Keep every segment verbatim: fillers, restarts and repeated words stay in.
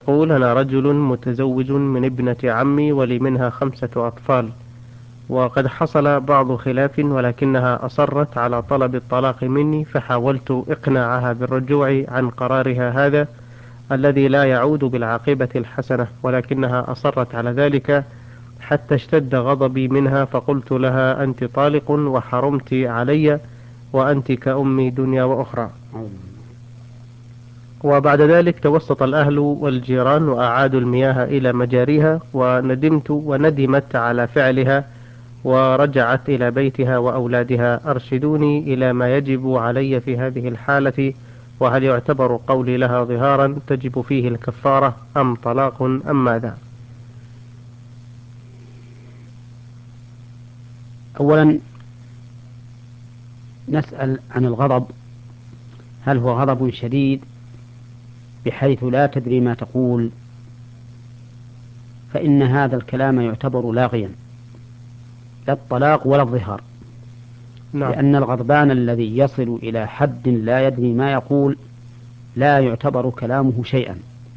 يقول: أنا رجل متزوج من ابنة عمي ولي منها خمسة أطفال، وقد حصل بعض خلاف ولكنها أصرت على طلب الطلاق مني، فحاولت إقناعها بالرجوع عن قرارها هذا الذي لا يعود بالعاقبة الحسنة، ولكنها أصرت على ذلك حتى اشتد غضبي منها، فقلت لها: أنت طالق وحرمت علي، وأنت كأمي دنيا وأخرى. وبعد ذلك توسط الأهل والجيران وأعادوا المياه إلى مجاريها، وندمت وندمت على فعلها ورجعت إلى بيتها وأولادها. أرشدوني إلى ما يجب علي في هذه الحالة، وهل يعتبر قولي لها ظهارا تجب فيه الكفارة أم طلاق أم ماذا؟ أولا نسأل عن الغضب، هل هو غضب شديد بحيث لا تدري ما تقول؟ فإن هذا الكلام يعتبر لاغيا، لا الطلاق ولا الظهار، نعم. لأن الغضبان الذي يصل إلى حد لا يدري ما يقول لا يعتبر كلامه شيئا.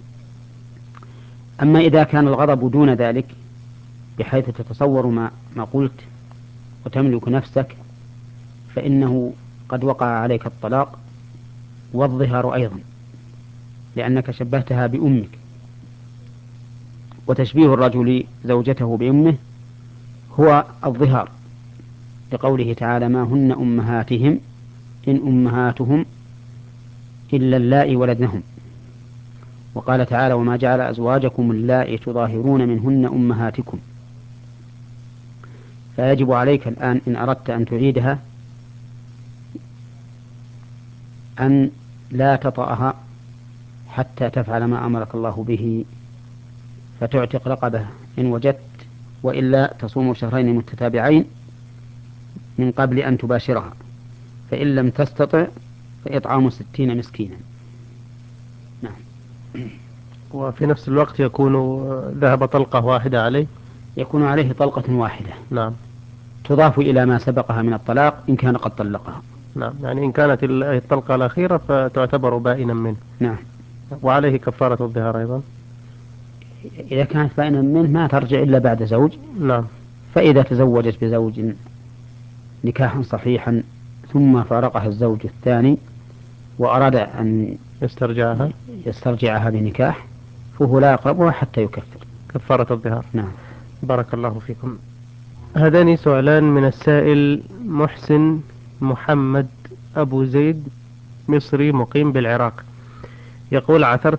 أما إذا كان الغضب دون ذلك بحيث تتصور ما, ما قلت وتملك نفسك، فإنه قد وقع عليك الطلاق والظهار أيضا، لأنك شبهتها بأمك، وتشبيه الرجل زوجته بأمه هو الظهار، لقوله تعالى: ما هن أمهاتهم إن أمهاتهم إلا اللائي ولدنهم. وقال تعالى: وما جعل أزواجكم اللائي تظاهرون منهن أمهاتكم. فيجب عليك الآن إن أردت أن تعيدها أن لا تطأها حتى تفعل ما أمرك الله به، فتعتق رقبة إن وجدت، وإلا تصوم شهرين متتابعين من قبل أن تباشرها، فإن لم تستطع فإطعام ستين مسكينا. نعم. وفي نفس الوقت يكون ذهب طلقة واحدة عليه. يكون عليه طلقة واحدة نعم. تضاف إلى ما سبقها من الطلاق إن كان قد طلقها. نعم، يعني إن كانت الطلقة الأخيرة فتعتبر بائنا منه. نعم. وعليه كفارة الظهار أيضا. إذا كانت بائنا منه ما ترجع إلا بعد زوج. نعم. فإذا تزوجت بزوج نكاحا صحيحا ثم فارقها الزوج الثاني وأراد أن يسترجعها. يسترجعها بنكاح، فهو لا يقربها حتى يكفر. كفارة الظهار. نعم. بارك الله فيكم. هذان سؤالان من السائل محسن محمد أبو زيد، مصري مقيم بالعراق. يقول: عثرت